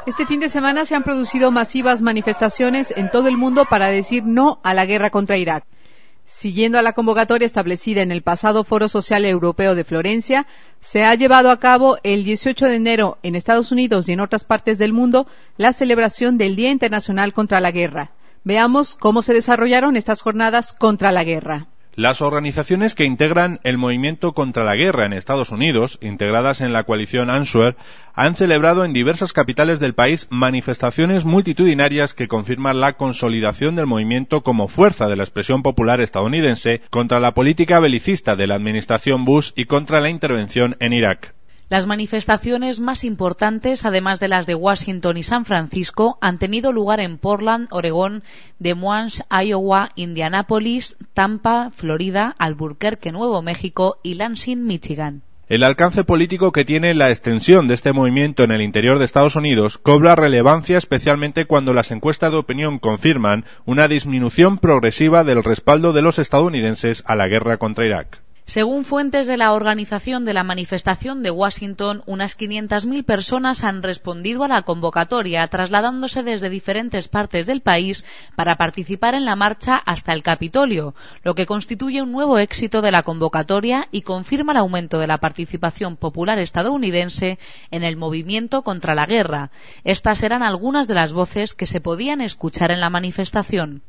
Este fin de semana se han producido masivas manifestaciones en todo el mundo para decir no a la guerra contra Irak. Siguiendo a la convocatoria establecida en el pasado Foro Social Europeo de Florencia, se ha llevado a cabo el 18 de enero en Estados Unidos y en otras partes del mundo la celebración del Día Internacional contra la Guerra. Veamos cómo se desarrollaron estas jornadas contra la guerra. Las organizaciones que integran el movimiento contra la guerra en Estados Unidos, integradas en la coalición Answer, han celebrado en diversas capitales del país manifestaciones multitudinarias que confirman la consolidación del movimiento como fuerza de la expresión popular estadounidense contra la política belicista de la administración Bush y contra la intervención en Irak. Las manifestaciones más importantes, además de las de Washington y San Francisco, han tenido lugar en Portland, Oregón, Des Moines, Iowa, Indianápolis, Tampa, Florida, Albuquerque, Nuevo México y Lansing, Michigan. El alcance político que tiene la extensión de este movimiento en el interior de Estados Unidos cobra relevancia especialmente cuando las encuestas de opinión confirman una disminución progresiva del respaldo de los estadounidenses a la guerra contra Irak. Según fuentes de la organización de la manifestación de Washington, unas 500.000 personas han respondido a la convocatoria, trasladándose desde diferentes partes del país para participar en la marcha hasta el Capitolio, lo que constituye un nuevo éxito de la convocatoria y confirma el aumento de la participación popular estadounidense en el movimiento contra la guerra. Estas eran algunas de las voces que se podían escuchar en la manifestación.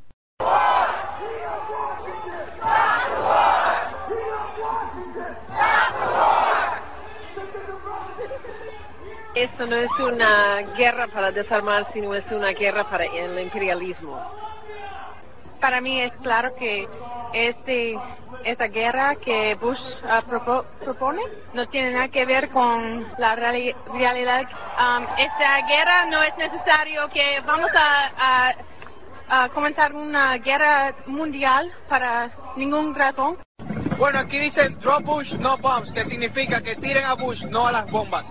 Esto no es una guerra para desarmar, sino es una guerra para el imperialismo. Para mí es claro que esta guerra que Bush propone no tiene nada que ver con la realidad. Esta guerra no es necesario que vamos a comenzar una guerra mundial para ningún razón. Bueno, aquí dicen drop Bush, no bombs, que significa que tiren a Bush, no a las bombas.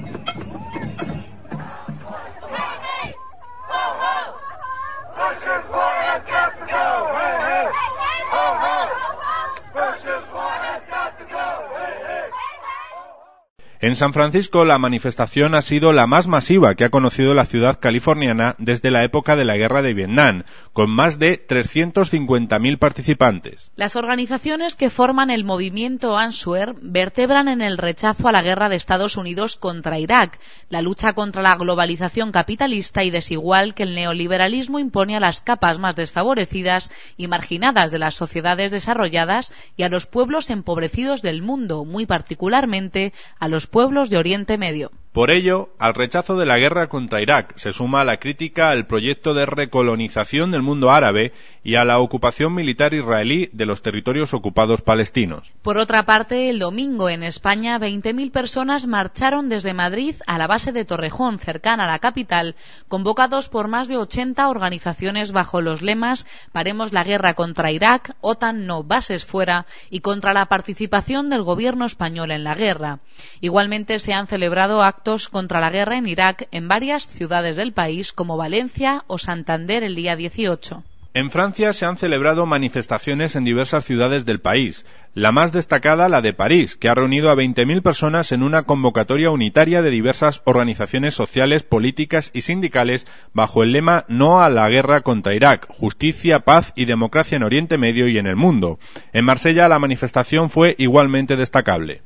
En San Francisco, la manifestación ha sido la más masiva que ha conocido la ciudad californiana desde la época de la Guerra de Vietnam, con más de 350.000 participantes. Las organizaciones que forman el movimiento Answer vertebran en el rechazo a la guerra de Estados Unidos contra Irak, la lucha contra la globalización capitalista y desigual que el neoliberalismo impone a las capas más desfavorecidas y marginadas de las sociedades desarrolladas y a los pueblos empobrecidos del mundo, muy particularmente a los pueblos de Oriente Medio. Por ello, al rechazo de la guerra contra Irak se suma la crítica al proyecto de recolonización del mundo árabe y a la ocupación militar israelí de los territorios ocupados palestinos. Por otra parte, el domingo en España, 20.000 personas marcharon desde Madrid a la base de Torrejón, cercana a la capital, convocados por más de 80 organizaciones bajo los lemas «Paremos la guerra contra Irak», «OTAN no, bases fuera» y contra la participación del gobierno español en la guerra. Igualmente se han celebrado actos contra la guerra en Irak en varias ciudades del país como Valencia o Santander el día 18. En Francia se han celebrado manifestaciones en diversas ciudades del país, la más destacada la de París, que ha reunido a 20.000 personas en una convocatoria unitaria de diversas organizaciones sociales, políticas y sindicales bajo el lema «No a la guerra contra Irak, justicia, paz y democracia en Oriente Medio y en el mundo». En Marsella la manifestación fue igualmente destacable.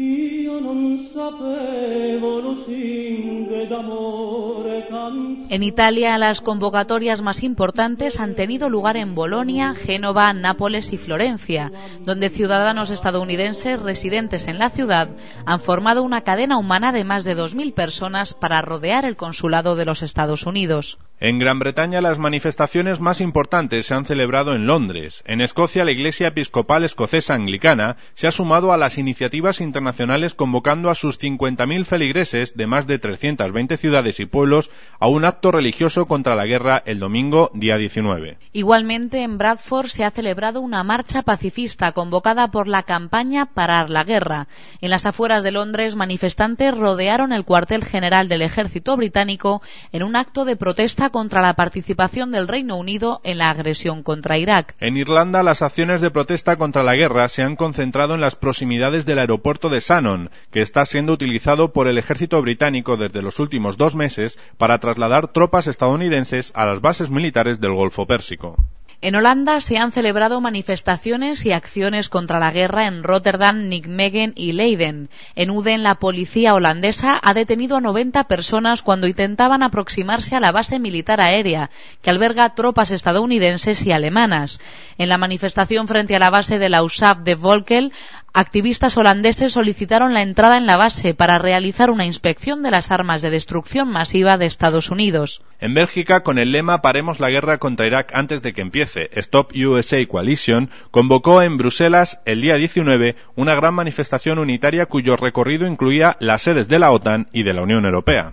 En Italia, las convocatorias más importantes han tenido lugar en Bolonia, Génova, Nápoles y Florencia, donde ciudadanos estadounidenses residentes en la ciudad han formado una cadena humana de más de 2.000 personas para rodear el consulado de los Estados Unidos. En Gran Bretaña las manifestaciones más importantes se han celebrado en Londres. En Escocia la Iglesia Episcopal Escocesa Anglicana se ha sumado a las iniciativas internacionales convocando a sus 50.000 feligreses de más de 320 ciudades y pueblos a un acto religioso contra la guerra el domingo, día 19. Igualmente en Bradford se ha celebrado una marcha pacifista convocada por la campaña Parar la Guerra. En las afueras de Londres, manifestantes rodearon el cuartel general del ejército británico en un acto de protesta lucha contra la participación del Reino Unido en la agresión contra Irak. En Irlanda, las acciones de protesta contra la guerra se han concentrado en las proximidades del aeropuerto de Shannon, que está siendo utilizado por el ejército británico desde los últimos 2 meses para trasladar tropas estadounidenses a las bases militares del Golfo Pérsico. En Holanda se han celebrado manifestaciones y acciones contra la guerra en Rotterdam, Nijmegen y Leiden. En Uden, la policía holandesa ha detenido a 90 personas cuando intentaban aproximarse a la base militar aérea, que alberga tropas estadounidenses y alemanas. En la manifestación frente a la base de la USAF de Volkel, activistas holandeses solicitaron la entrada en la base para realizar una inspección de las armas de destrucción masiva de Estados Unidos. En Bélgica, con el lema "Paremos la guerra contra Irak antes de que empiece", Stop USA Coalition convocó en Bruselas el día 19 una gran manifestación unitaria cuyo recorrido incluía las sedes de la OTAN y de la Unión Europea.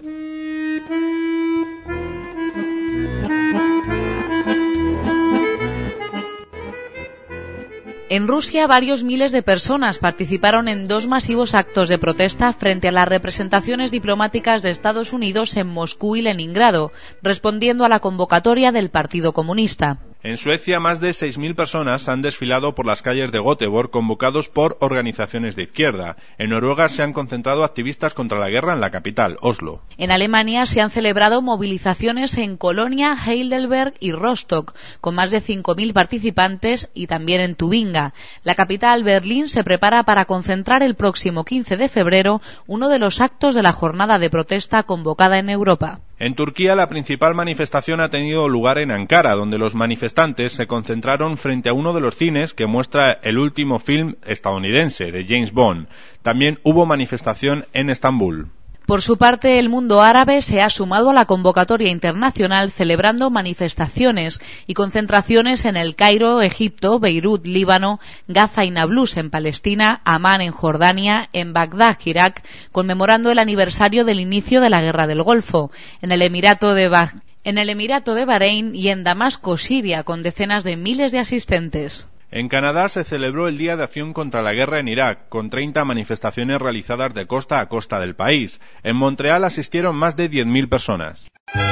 En Rusia, varios miles de personas participaron en 2 masivos actos de protesta frente a las representaciones diplomáticas de Estados Unidos en Moscú y Leningrado, respondiendo a la convocatoria del Partido Comunista. En Suecia, más de 6.000 personas han desfilado por las calles de Göteborg convocados por organizaciones de izquierda. En Noruega se han concentrado activistas contra la guerra en la capital, Oslo. En Alemania se han celebrado movilizaciones en Colonia, Heidelberg y Rostock, con más de 5.000 participantes, y también en Tubinga. La capital, Berlín, se prepara para concentrar el próximo 15 de febrero uno de los actos de la jornada de protesta convocada en Europa. En Turquía, la principal manifestación ha tenido lugar en Ankara, donde los manifestantes se concentraron frente a uno de los cines que muestra el último film estadounidense de James Bond. También hubo manifestación en Estambul. Por su parte, el mundo árabe se ha sumado a la convocatoria internacional celebrando manifestaciones y concentraciones en El Cairo, Egipto, Beirut, Líbano, Gaza y Nablus en Palestina, Amán en Jordania, en Bagdad, Irak, conmemorando el aniversario del inicio de la Guerra del Golfo, en el Emirato de Bahrein y en Damasco, Siria, con decenas de miles de asistentes. En Canadá se celebró el Día de Acción contra la Guerra en Irak, con 30 manifestaciones realizadas de costa a costa del país. En Montreal asistieron más de 10.000 personas.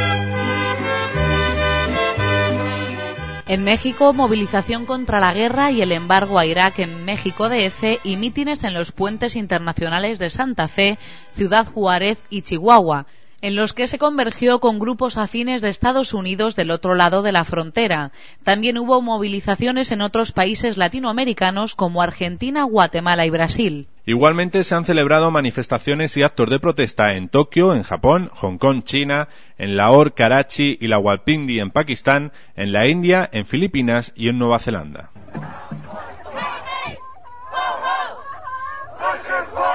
En México, movilización contra la guerra y el embargo a Irak en México DF y mítines en los puentes internacionales de Santa Fe, Ciudad Juárez y Chihuahua, en los que se convergió con grupos afines de Estados Unidos del otro lado de la frontera. También hubo movilizaciones en otros países latinoamericanos como Argentina, Guatemala y Brasil. Igualmente se han celebrado manifestaciones y actos de protesta en Tokio, en Japón, Hong Kong, China, en Lahore, Karachi y Rawalpindi en Pakistán, en la India, en Filipinas y en Nueva Zelanda.